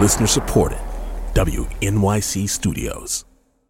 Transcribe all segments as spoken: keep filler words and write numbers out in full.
Listener supported. W N Y C Studios.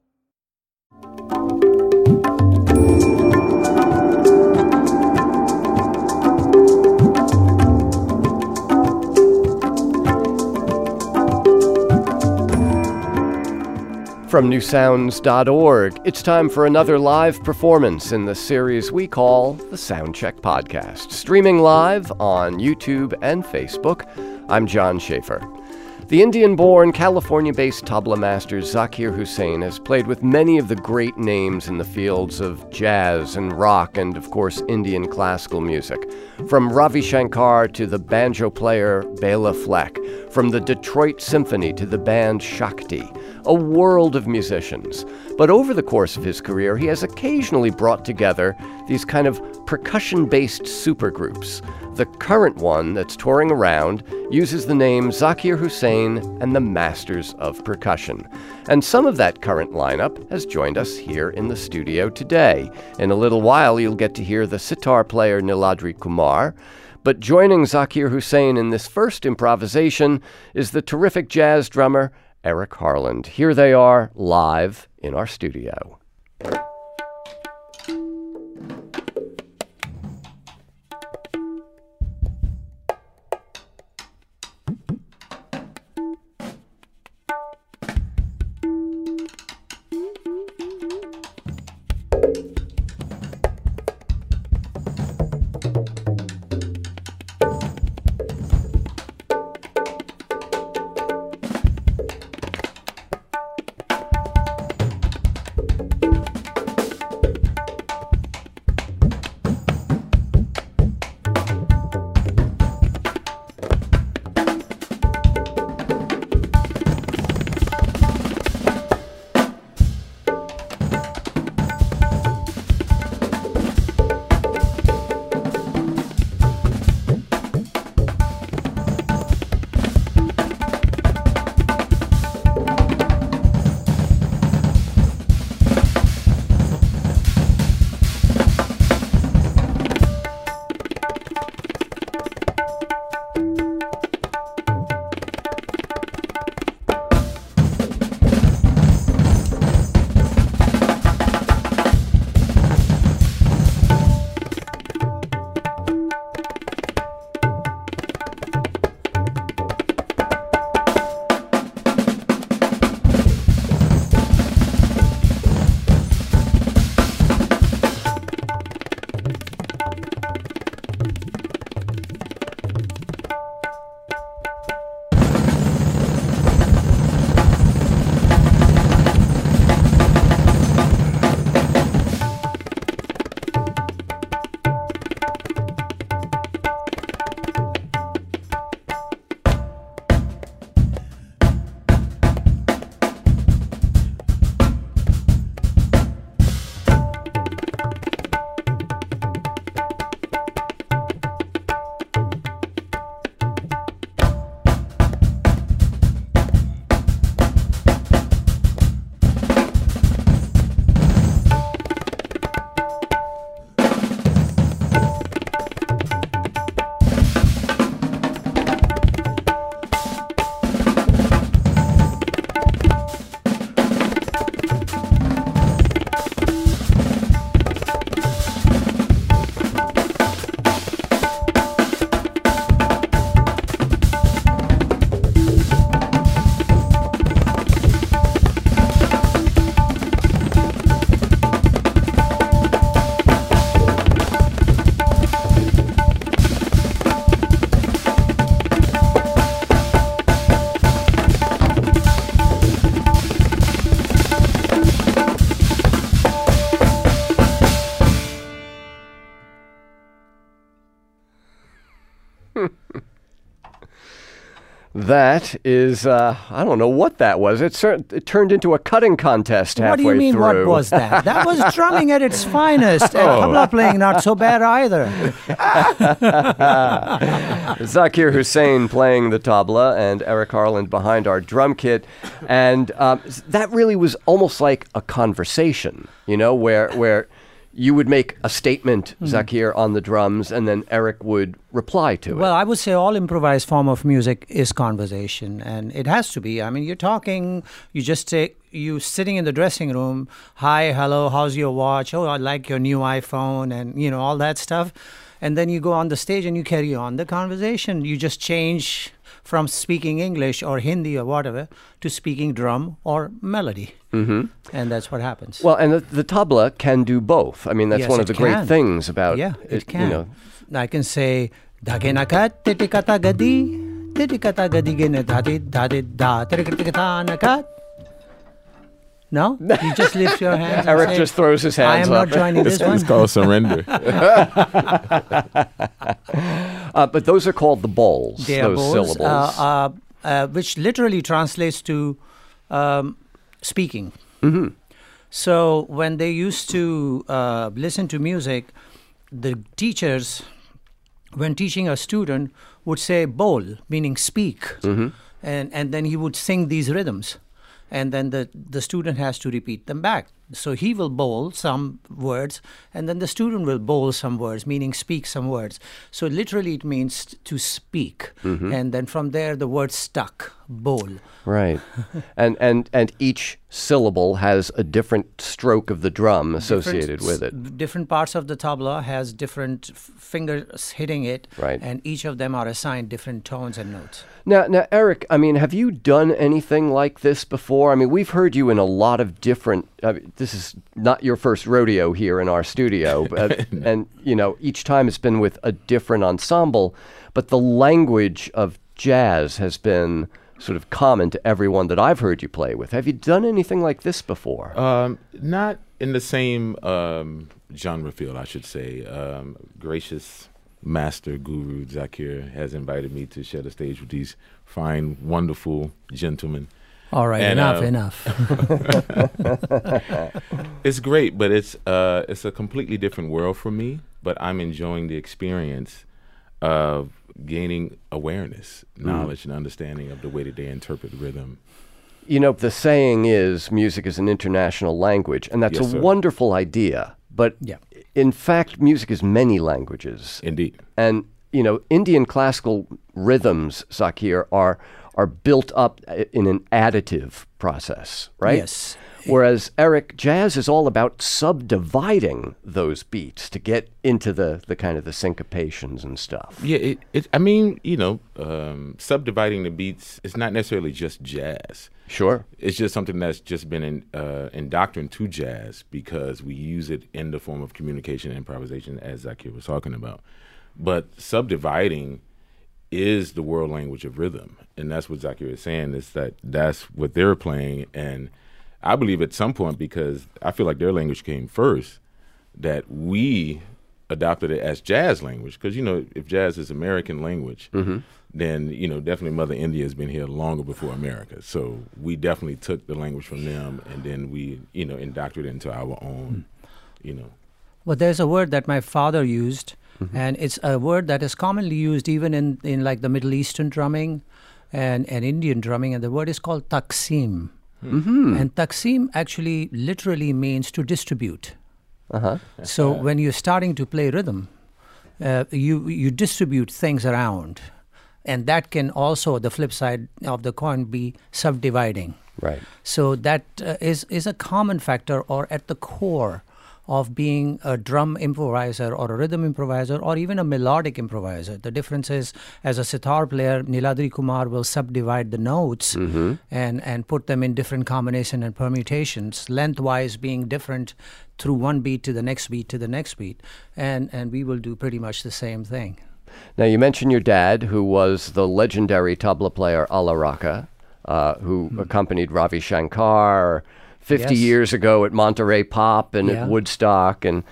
From new sounds dot org, it's time for another live performance in the series we call the Soundcheck Podcast. Streaming live on YouTube and Facebook, I'm John Schaefer. The Indian-born, California-based tabla master Zakir Hussain has played with many of the great names in the fields of jazz and rock and, of course, Indian classical music. From Ravi Shankar to the banjo player Bela Fleck, from the Detroit Symphony to the band Shakti, a world of musicians. But over the course of his career, he has occasionally brought together these kind of percussion-based supergroups. The current one that's touring around uses the name Zakir Hussain and the Masters of Percussion. And some of that current lineup has joined us here in the studio today. In a little while, you'll get to hear the sitar player Niladri Kumar. But joining Zakir Hussain in this first improvisation is the terrific jazz drummer Eric Harland. Here they are, live in our studio. That is, uh, I don't know what that was. It, cer- it turned into a cutting contest halfway through. What do you mean, through. what was that? That was drumming at its finest. And Oh. tabla playing not so bad either. Zakir Hussain playing the tabla and Eric Harland behind our drum kit. And um, that really was almost like a conversation, you know, where where you would make a statement, mm. Zakir, on the drums, and then Eric would reply to well, it. Well, I would say all improvised form of music is conversation, and it has to be. I mean, you're talking, you just take, you sitting in the dressing room, hi, hello, how's your watch? Oh, I like your new iPhone, and, you know, all that stuff. And then you go on the stage and you carry on the conversation. You just change from speaking English or Hindi or whatever to speaking drum or melody. Mm-hmm. And that's what happens. Well, and the, the tabla can do both. I mean, that's yes, one of the can. great things about yeah, it. it can. You know. I can say, Daginakat, titikata gadi, titikata gadi gina dadi dadi da, titikata nakat. No? You just lift your hands. Eric and say, just throws his hands up. I am not joining this it's, one. It's called surrender. uh, but those are called the bowls, they those bowls, syllables. Uh, uh, uh, which literally translates to um, speaking. Mm-hmm. So when they used to uh, listen to music, the teachers, when teaching a student, would say bowl, meaning speak. Mm-hmm. And, and then he would sing these rhythms. And then the, the student has to repeat them back. So he will bowl some words, and then the student will bowl some words, meaning speak some words. So literally it means to speak. Mm-hmm. And then from there, the word stuck, bowl. Right. and, and, and each syllable has a different stroke of the drum associated different, with it. Different parts of the tabla has different f- fingers hitting it, right. And each of them are assigned different tones and notes. Now, now, Eric, I mean, have you done anything like this before? I mean, we've heard you in a lot of different, I mean, this is not your first rodeo here in our studio, but, no. And, you know, each time it's been with a different ensemble, but the language of jazz has been sort of common to everyone that I've heard you play with. Have you done anything like this before? Um, not in the same um, genre field, I should say. Um, gracious master guru Zakir has invited me to share the stage with these fine, wonderful gentlemen. All right, and, enough, uh, enough. It's great, but it's uh, it's a completely different world for me. But I'm enjoying the experience of gaining awareness, knowledge, mm. and understanding of the way that they interpret rhythm. You know, the saying is music is an international language, and that's yes, a sir. wonderful idea. But yeah. in fact, music is many languages. Indeed. And, you know, Indian classical rhythms, Zakir, are are built up in an additive process, right? Yes. Whereas, Eric, jazz is all about subdividing those beats to get into the, the kind of the syncopations and stuff. Yeah, it, it, I mean, you know, um, subdividing the beats is not necessarily just jazz. Sure. It's just something that's just been in, uh, indoctrined to jazz because we use it in the form of communication and improvisation, as Zakir was talking about. But subdividing is the world language of rhythm, and that's what Zakir is saying, is that that's what they're playing. And I believe at some point, because I feel like their language came first, that we adopted it as jazz language. Because, you know, if jazz is American language, mm-hmm. then, you know, definitely Mother India has been here longer before America. So we definitely took the language from them, and then we, you know, indoctrinated it into our own, mm. you know. Well, there's a word that my father used, mm-hmm. and it's a word that is commonly used even in, in like the Middle Eastern drumming and, and Indian drumming, and the word is called taqsim. Mm-hmm. And taqsim actually literally means to distribute. Uh-huh. So when you're starting to play rhythm, uh, you you distribute things around. And that can also, the flip side of the coin, be subdividing. Right. So that uh, is, is a common factor or at the core of being a drum improviser or a rhythm improviser or even a melodic improviser. The difference is, as a sitar player, Niladri Kumar will subdivide the notes mm-hmm. and, and put them in different combination and permutations, lengthwise being different through one beat to the next beat to the next beat. And, and we will do pretty much the same thing. Now, you mentioned your dad, who was the legendary tabla player Ala Raka, uh, who mm. accompanied Ravi Shankar fifty yes. years ago at Monterey Pop and yeah. at Woodstock. And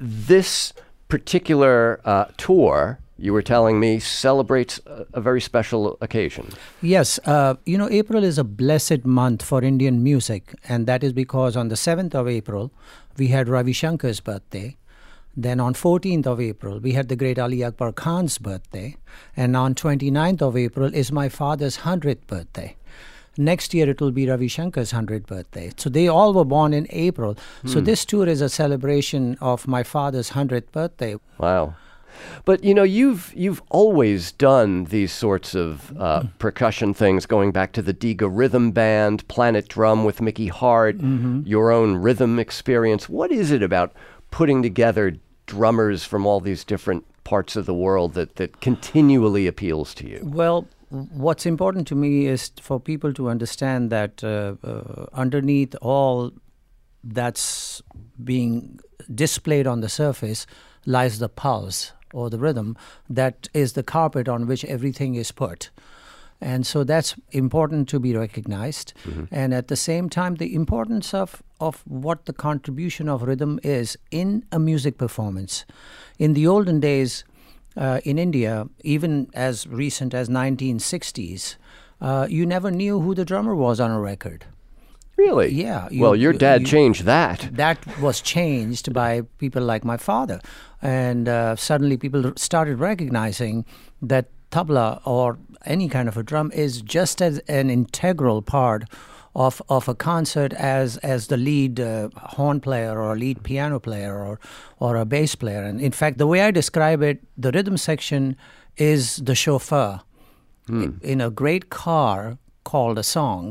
this particular uh, tour, you were telling me, celebrates a, a very special occasion. Yes. Uh, you know, April is a blessed month for Indian music. And that is because on the seventh of April, we had Ravi Shankar's birthday. Then on fourteenth of April, we had the great Ali Akbar Khan's birthday. And on twenty-ninth of April is my father's one hundredth birthday. Next year it will be Ravi Shankar's hundredth birthday. So they all were born in April. Hmm. So this tour is a celebration of my father's hundredth birthday. Wow. But, you know, you've you've always done these sorts of uh, percussion things, going back to the Diga Rhythm Band, Planet Drum with Mickey Hart, mm-hmm. your own rhythm experience. What is it about putting together drummers from all these different parts of the world that, that continually appeals to you? Well, what's important to me is for people to understand that uh, uh, underneath all that's being displayed on the surface lies the pulse or the rhythm that is the carpet on which everything is put. And so that's important to be recognized. Mm-hmm. And at the same time, the importance of, of what the contribution of rhythm is in a music performance. In the olden days, uh, in India, even as recent as nineteen sixties, uh, you never knew who the drummer was on a record. Really? Yeah. You, well, your dad you, changed that. That was changed by people like my father. And uh, suddenly people started recognizing that tabla or any kind of a drum is just as an integral part of of a concert as as the lead uh, horn player or a lead piano player or, or a bass player. And in fact, the way I describe it, the rhythm section is the chauffeur hmm. in a great car called a song.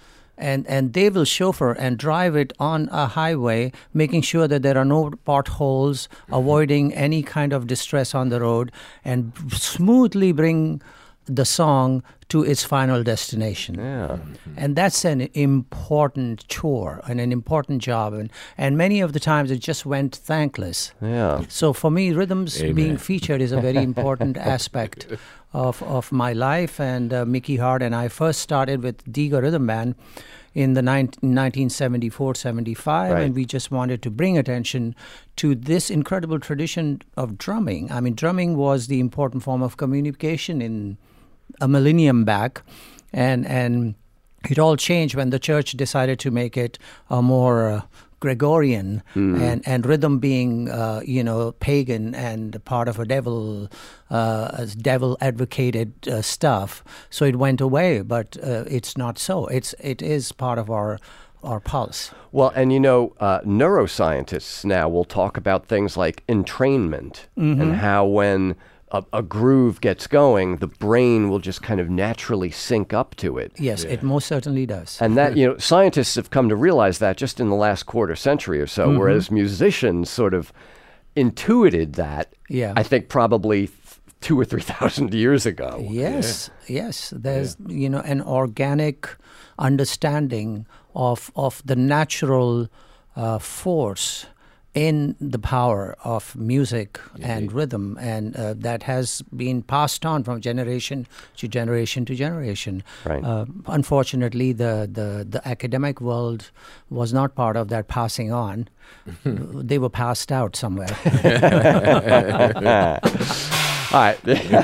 And and they will chauffeur and drive it on a highway, making sure that there are no potholes, mm-hmm. avoiding any kind of distress on the road, and smoothly bring the song to its final destination. Yeah. And that's an important chore and an important job. And, and many of the times it just went thankless. Yeah. So for me, rhythms Amen. being featured is a very important aspect of, of my life. And uh, Mickey Hart and I first started with Diga Rhythm Band in the nineteen seventy-four seventy-five, right. and we just wanted to bring attention to this incredible tradition of drumming. I mean, drumming was the important form of communication in a millennium back, and and it all changed when the church decided to make it a more uh, Gregorian mm. and, and rhythm being, uh, you know, pagan and part of a devil, uh, devil advocated uh, stuff. So it went away, but uh, it's not so. It's it is part of our our pulse. Well, and you know, uh, neuroscientists now will talk about things like entrainment mm-hmm. and how when A, a groove gets going, the brain will just kind of naturally sync up to it. Yes, yeah. It most certainly does. And that, you know, scientists have come to realize that just in the last quarter century or so, mm-hmm. whereas musicians sort of intuited that, yeah. I think probably two or three thousand years ago. Yes, yeah. yes. There's, yeah. you know, an organic understanding of, of the natural uh, force in the power of music yeah, and yeah. rhythm, and uh, that has been passed on from generation to generation to generation. Right. Uh, unfortunately, the, the, the academic world was not part of that passing on. They were passed out somewhere. All right.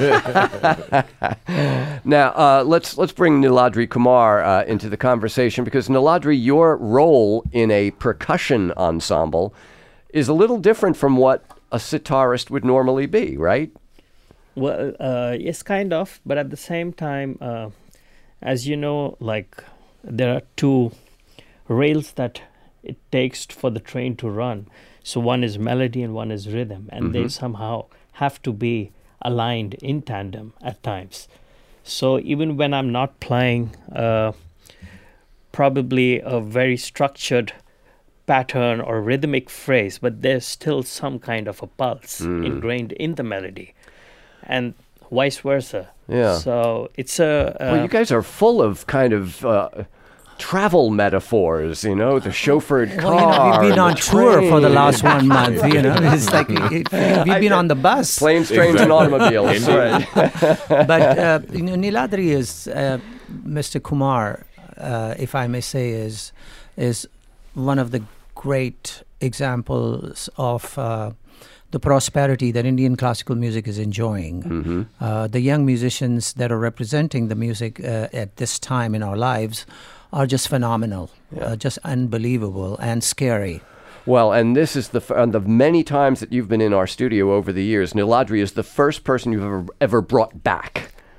Now, uh, let's let's bring Niladri Kumar uh, into the conversation, because Niladri, your role in a percussion ensemble is a little different from what a sitarist would normally be, right? Well, uh, yes, kind of. But at the same time, uh, as you know, like there are two rails that it takes for the train to run. So one is melody and one is rhythm. And mm-hmm. they somehow have to be aligned in tandem at times. So even when I'm not playing uh, probably a very structured pattern or rhythmic phrase, but there's still some kind of a pulse mm. ingrained in the melody, and vice versa. Yeah. So it's a. Uh, well, you guys are full of kind of uh, travel metaphors, you know, the chauffeured car. Well, you know, we've been on tour train. for the last one month. You know, it's like it, it, we've been on the bus. Planes, trains, and automobiles. Right. But uh, you know, Niladri is uh, Mister Kumar, uh, if I may say, is is one of the great examples of uh, the prosperity that Indian classical music is enjoying. Mm-hmm. Uh, the young musicians that are representing the music uh, at this time in our lives are just phenomenal, yeah. uh, just unbelievable and scary. Well, and this is the, f- and the many times that you've been in our studio over the years, Niladri is the first person you've ever, ever brought back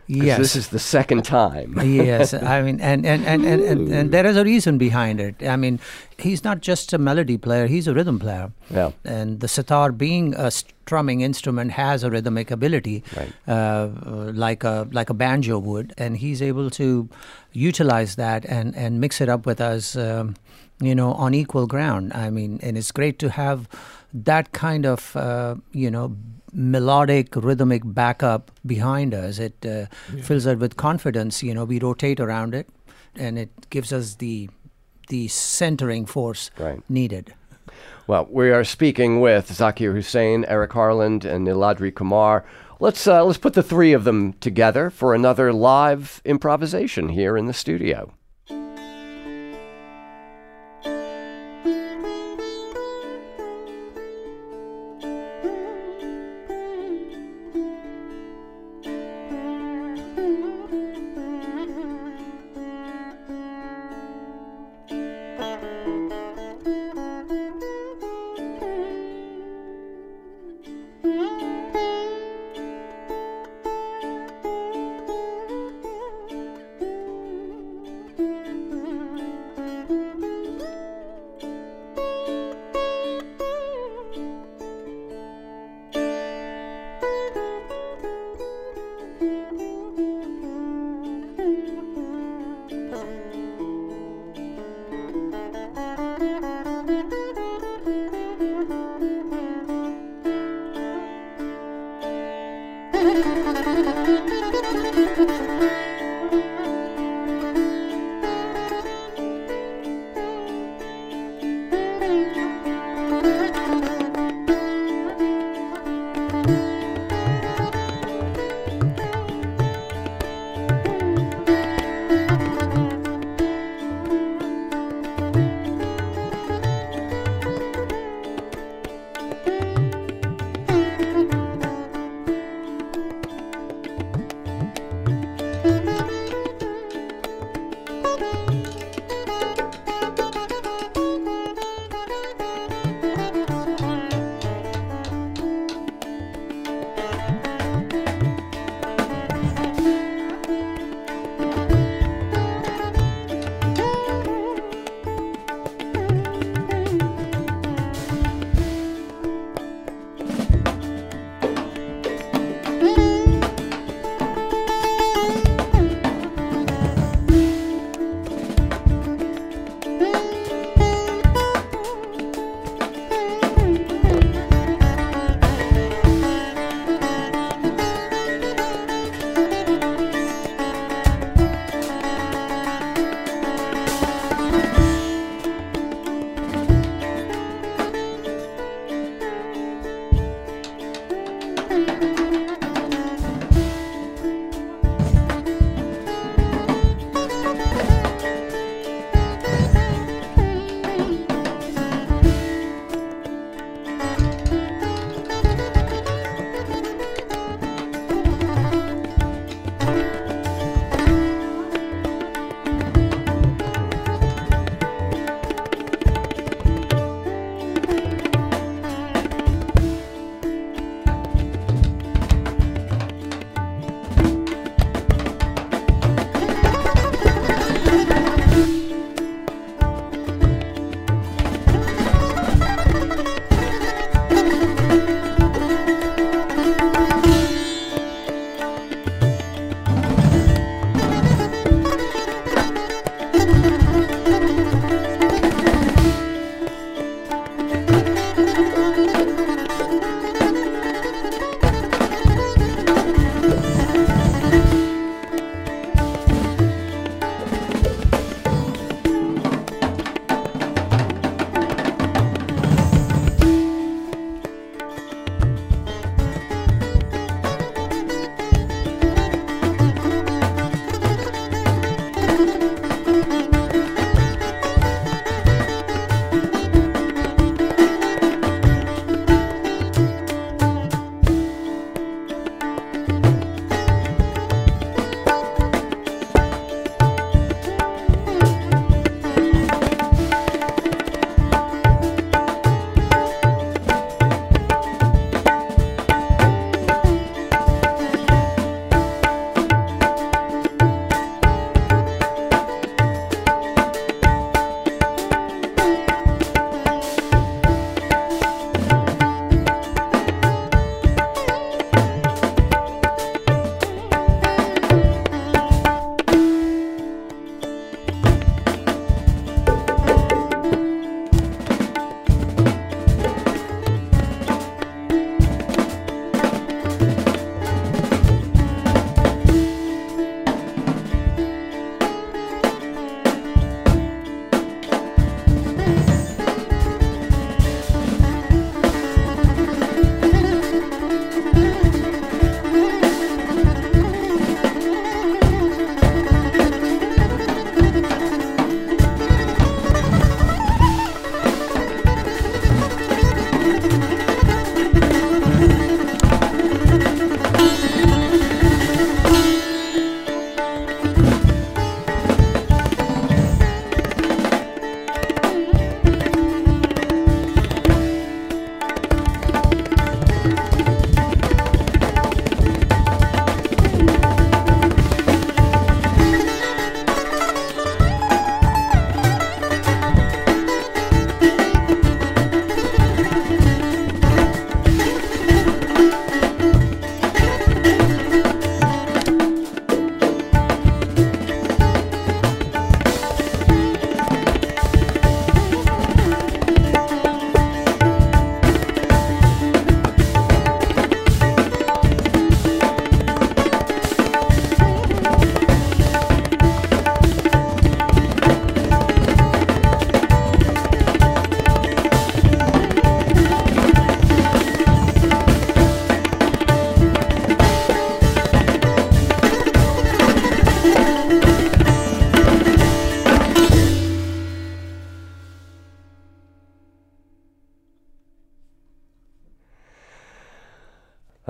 Yes. This is the second time. Yes, I mean, and and, and, and, and and there is a reason behind it. I mean, he's not just a melody player, he's a rhythm player. Yeah. And the sitar, being a strumming instrument, has a rhythmic ability, Right. uh, like a like a banjo would, and he's able to utilize that and, and mix it up with us, um, you know, on equal ground. I mean, and it's great to have that kind of, uh, you know, melodic, rhythmic backup behind us. It uh, yeah. fills us with confidence. You know, we rotate around it, and it gives us the the centering force right. needed. Well, we are speaking with Zakir Hussain, Eric Harland, and Niladri Kumar. Let's uh, let's put the three of them together for another live improvisation here in the studio.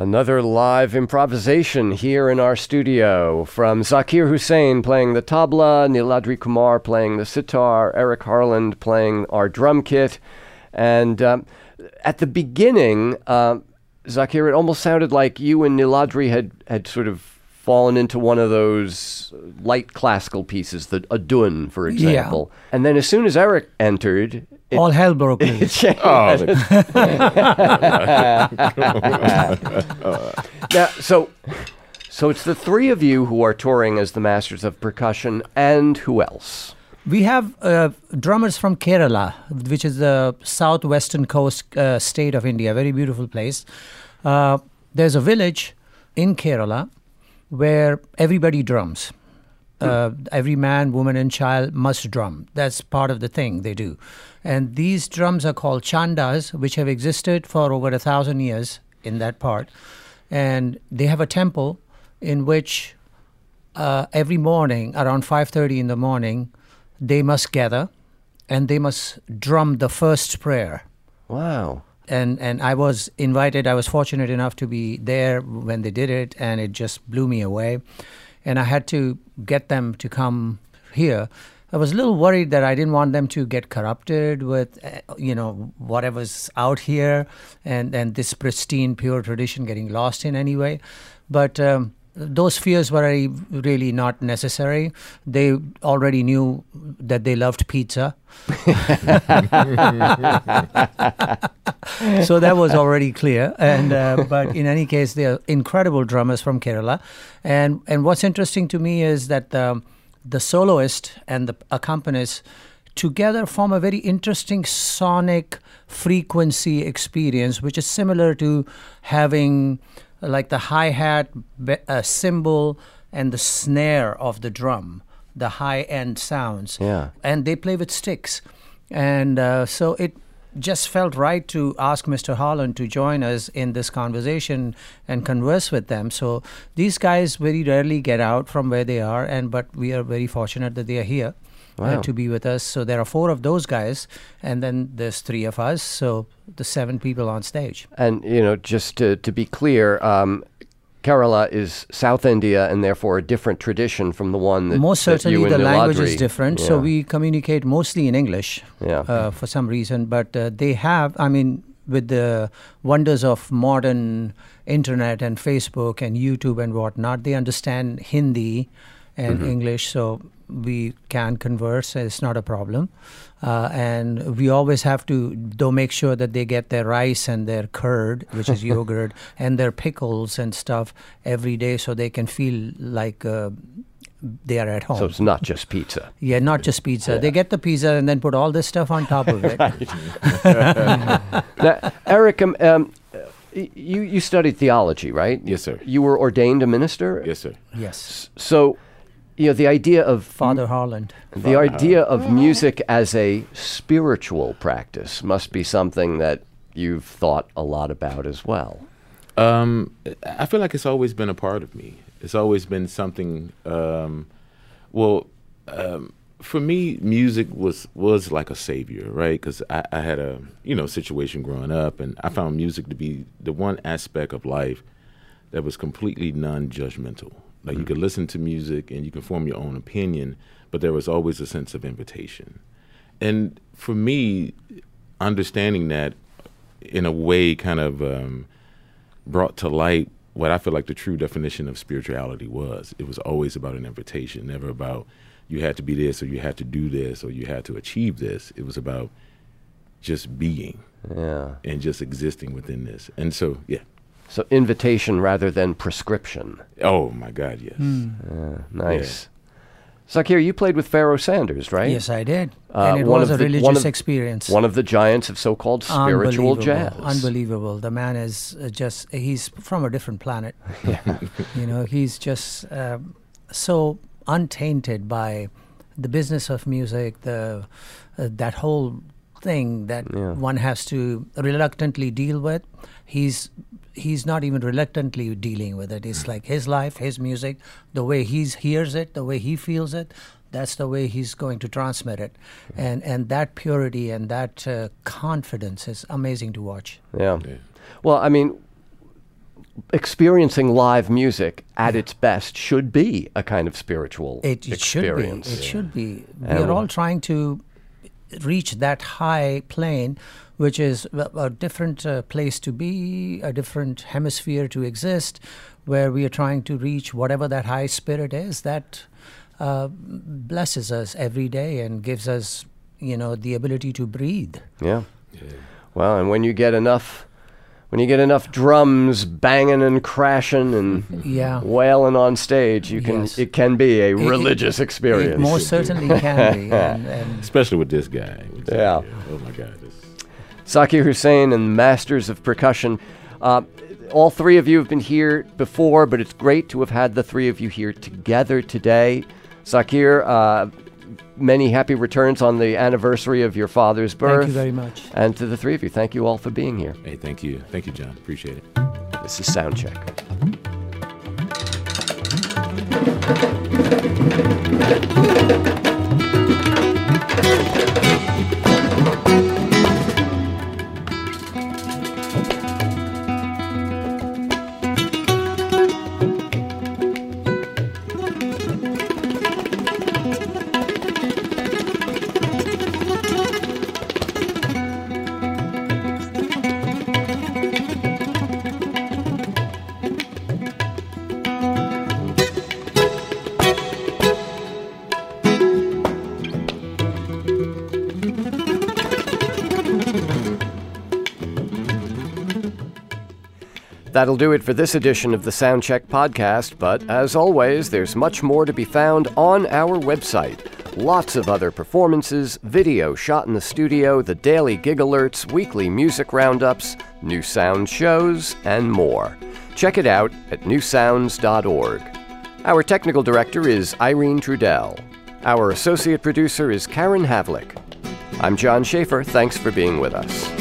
Another live improvisation here in our studio from Zakir Hussain playing the tabla, Niladri Kumar playing the sitar, Eric Harland playing our drum kit. And um, at the beginning, uh, Zakir, it almost sounded like you and Niladri had, had sort of fallen into one of those light classical pieces, the Adun, for example. Yeah. And then as soon as Eric entered... It, all hell broke loose. Oh, now, so, so it's the three of you who are touring as the Masters of Percussion, and who else? We have uh, drummers from Kerala, which is the southwestern coast uh, state of India, very beautiful place. Uh, there's a village in Kerala where everybody drums. Uh, every man, woman, and child must drum. That's part of the thing they do. And these drums are called chandas, which have existed for over a thousand years in that part. And they have a temple in which uh, every morning, around five thirty in the morning, they must gather and they must drum the first prayer. Wow. And and I was invited, I was fortunate enough to be there when they did it, and it just blew me away. And I had to get them to come here. I was a little worried that I didn't want them to get corrupted with, uh, you know, whatever's out here and, and this pristine, pure tradition getting lost in any way. But um, those fears were really, really not necessary. They already knew that they loved pizza. So that was already clear. And uh, but in any case, they are incredible drummers from Kerala. And and what's interesting to me is that um, the soloist and the accompanist together form a very interesting sonic frequency experience, which is similar to having like the hi-hat, uh, cymbal, and the snare of the drum, the high-end sounds. Yeah. And they play with sticks. And uh, so it just felt right to ask Mister Harland to join us in this conversation and converse with them. So these guys very rarely get out from where they are, and but we are very fortunate that they are here. Wow. Uh, to be with us. So there are four of those guys, and then there's three of us, so the seven people on stage. And, you know, just to, to be clear, um, Kerala is South India and therefore a different tradition from the one that Most that certainly you and the language is Niladri- different, yeah. so we communicate mostly in English Yeah. uh, for some reason, but uh, they have, I mean, with the wonders of modern internet and Facebook and YouTube and whatnot, they understand Hindi and Mm-hmm. English, so we can converse. It's not a problem. Uh, and we always have to, though, make sure that they get their rice and their curd, which is yogurt, and their pickles and stuff every day so they can feel like uh, they are at home. So it's not just pizza. Yeah, not just pizza. Yeah. They get the pizza and then put all this stuff on top of it. Now, Eric, um, um, you, you studied theology, right? Yes, sir. You were ordained a minister? Yes, sir. Yes. So, you know, the idea of Father Harland. the idea of music as a spiritual practice must be something that you've thought a lot about as well. Um, I feel like it's always been a part of me. It's always been something. Um, well, um, for me, music was was like a savior, right? Because I, I had a you know situation growing up, and I found music to be the one aspect of life that was completely non-judgmental. Like mm-hmm. you could listen to music and you can form your own opinion, but there was always a sense of invitation. And for me, understanding that in a way kind of um, brought to light what I feel like the true definition of spirituality was. It was always about an invitation, never about you had to be this or you had to do this or you had to achieve this. It was about just being Yeah. and just existing within this. And so, yeah. So invitation rather than prescription. Oh, my God, yes. Uh, nice. Zakir, you played with Pharaoh Sanders, right? Yes, I did. Uh, and it one was of a the- religious one of- experience. One of the giants of so-called spiritual Unbelievable. jazz. Unbelievable. The man is uh, just, he's from a different planet. You know, he's just um, so untainted by the business of music, the uh, that whole thing that Yeah. one has to reluctantly deal with. He's he's not even reluctantly dealing with it. It's like his life, his music, the way he hears it, the way he feels it. That's the way he's going to transmit it, and and that purity and that uh, confidence is amazing to watch. Yeah. Yeah. Well, I mean, experiencing live music at its best should be a kind of spiritual It, it experience. should be. It should be. We And are all trying to reach that high plane, which is a, a different uh, place to be, a different hemisphere to exist, where we are trying to reach whatever that high spirit is that uh, blesses us every day and gives us, you know, the ability to breathe. Yeah. yeah. Well, and when you get enough, when you get enough drums banging and crashing and yeah. wailing on stage, you can Yes. it can be a It- religious It experience. most certainly can be. And, and Especially with this guy. With Yeah. Zakir. Oh my God. This, Zakir Hussain and Masters of Percussion. Uh, all three of you have been here before, but it's great to have had the three of you here together today. Zakir, uh, many happy returns on the anniversary of your father's birth. thank you very much. And to the three of you, thank you all for being here. hey, thank you. Thank you, John. Appreciate it. This is Soundcheck. That'll do it for this edition of the Soundcheck podcast, but as always, there's much more to be found on our website. Lots of other performances, video shot in the studio, the daily gig alerts, weekly music roundups, new sound shows, and more. Check it out at new sounds dot org. Our technical director is Irene Trudell. Our associate producer is Karen Havlick. I'm John Schaefer. Thanks for being with us.